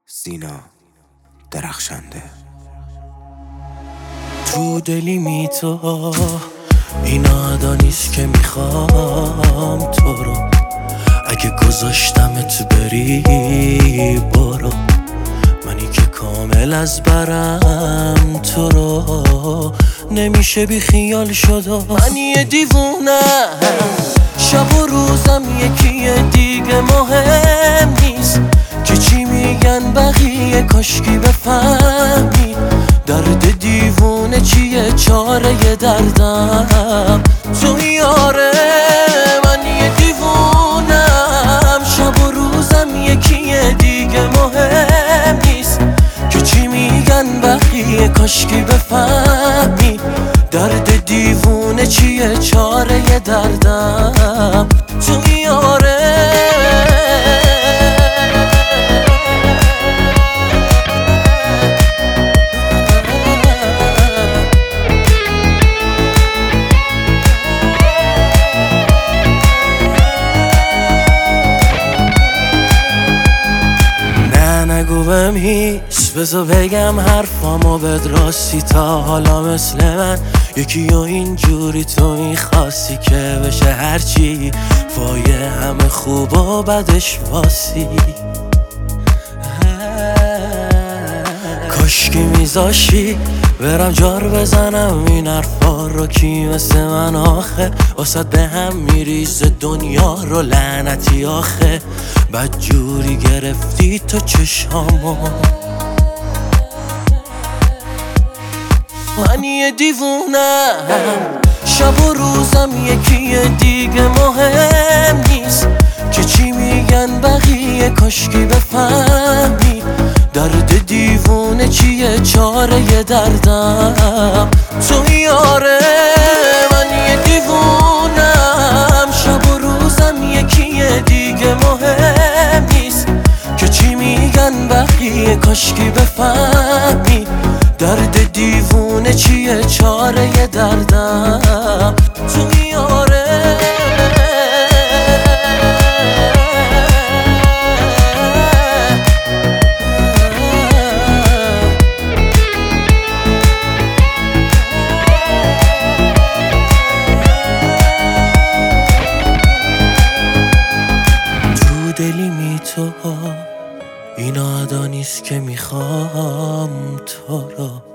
سینا درخشنده. تو دلی تو این عادا نیست که میخوام تو رو، اگه گذاشتمت بری برو، منی که کامل از برم تو رو نمیشه بی خیال شد. من یه دیوونه شب و روزم یکیه دیگه مهم نیست که چی میگن بقیه، کاشکی بفهمی درد دیوونه چیه، چاره دردم تو یاره. من یه دیوونم شب و روزم یکیه دیگه مهم نیست که چی میگن بقیه، کاشکی بفهمی درد دیوونه چیه، چاره دردم تو یاره. نگو بهم هیچ، بذار بگم حرفامو بد راستی، تا حالا مثل من یکی و اینجوری تو میخواستی که بشه هرچی وایه همه خوب و بدش واسی. کاشکی میذاشی برم جار بزنم این حرفا رو، کی مثل من آخه واسه به هم میریزه دنیا رو، لعنتی آخه بد جوری گرفتی تو چشامو. من یه دیوونم شب و روزم یکیه دیگه مهم نیست که چی میگن بقیه، کاشکی بفهمی درد دیوونه چیه، چاره دردم تو یاره. من یه دیوونم شب و روزم یکیه دیگه مهم نیست که چی میگن بقیه، کاشکی بفهمی درد دیوونه چیه، چاره دردم تو یاره. دلی تو این عادا نیست که میخوام تو رو،